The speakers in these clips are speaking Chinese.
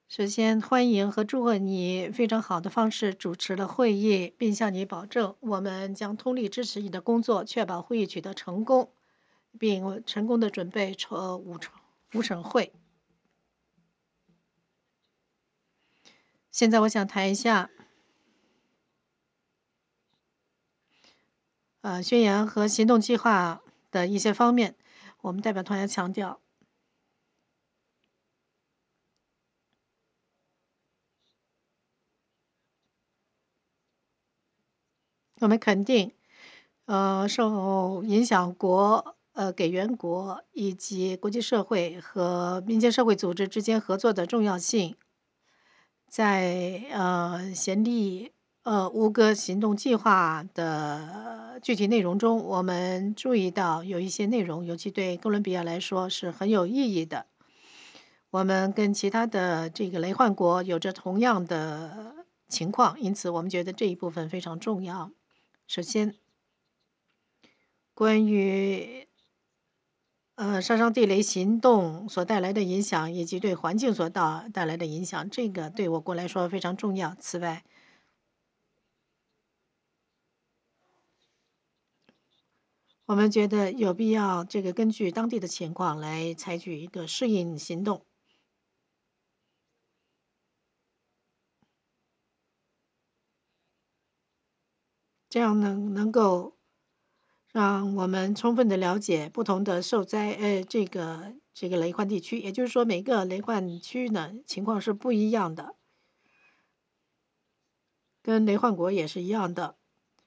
首先，欢迎和祝贺你非常好的方式主持了会议，并向你保证，我们将通力支持你的工作，确保会议取得成功，并成功的准备五审会。现在我想谈一下，宣言和行动计划的一些方面。我们代表团要强调，我们肯定受影响给援国以及国际社会和民间社会组织之间合作的重要性。在贤利乌哥行动计划的具体内容中，我们注意到有一些内容，尤其对哥伦比亚来说是很有意义的。我们跟其他的这个雷患国有着同样的情况，因此我们觉得这一部分非常重要。首先，关于杀伤地雷行动所带来的影响，以及对环境所带来的影响，这个对我国来说非常重要。此外，我们觉得有必要根据当地的情况来采取一个适应行动，这样能够让我们充分的了解不同的受灾这个雷患地区，也就是说每个雷患区呢情况是不一样的，跟雷患国也是一样的。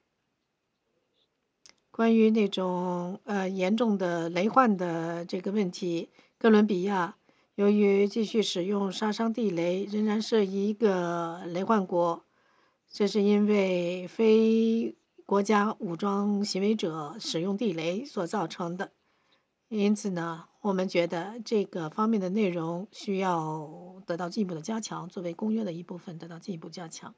关于那种严重的雷患的这个问题，哥伦比亚由于继续使用杀伤地雷，仍然是一个雷患国，这是因为非国家武装行为者使用地雷所造成的。因此呢，我们觉得这个方面的内容需要得到进一步的加强，作为公约的一部分得到进一步加强。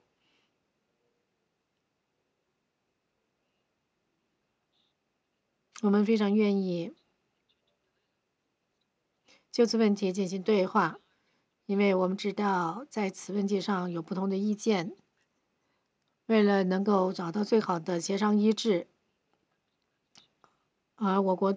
我们非常愿意就此问题进行对话，因为我们知道在此问题上有不同的意见。为了能够找到最好的协商一致，而我国